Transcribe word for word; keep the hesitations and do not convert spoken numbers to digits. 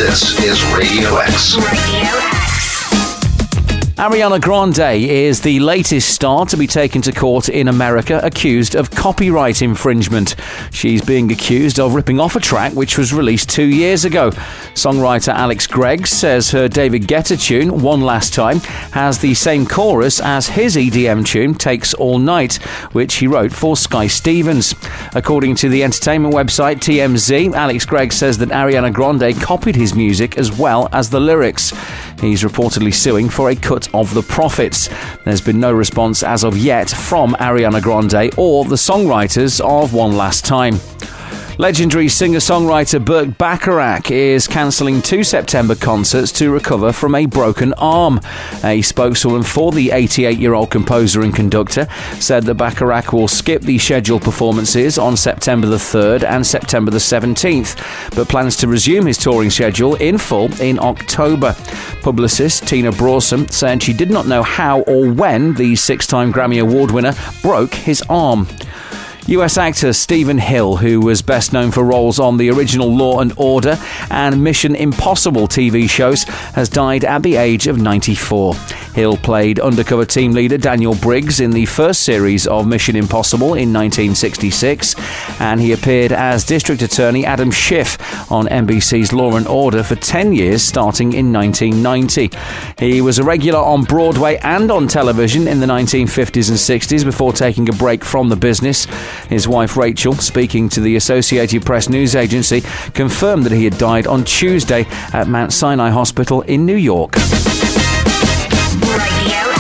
This is Radio X. Radio X. Ariana Grande is the latest star to be taken to court in America accused of copyright infringement. She's being accused of ripping off a track which was released two years ago. Songwriter Alex Greggs says her David Guetta tune, One Last Time, has the same chorus as his E D M tune, Takes All Night, which he wrote for Sky Stevens. According to the entertainment website T M Z, Alex Greggs says that Ariana Grande copied his music as well as the lyrics. He's reportedly suing for a cut of the profits. There's been no response as of yet from Ariana Grande or the songwriters of One Last Time. Legendary singer-songwriter Burt Bacharach is cancelling two September concerts to recover from a broken arm. A spokeswoman for the eighty-eight-year-old composer and conductor said that Bacharach will skip the scheduled performances on September the third and September the seventeenth, but plans to resume his touring schedule in full in October. Publicist Tina Brawson said she did not know how or when the six-time Grammy Award winner broke his arm. U S actor Stephen Hill, who was best known for roles on the original Law and Order and Mission Impossible T V shows, has died at the age of ninety-four. Hill played undercover team leader Daniel Briggs in the first series of Mission Impossible in nineteen sixty-six, and he appeared as District Attorney Adam Schiff on N B C's Law and Order for ten years, starting in nineteen ninety. He was a regular on Broadway and on television in the nineteen fifties and sixties before taking a break from the business. His wife Rachel, speaking to the Associated Press news agency, confirmed that he had died on Tuesday at Mount Sinai Hospital in New York. Radio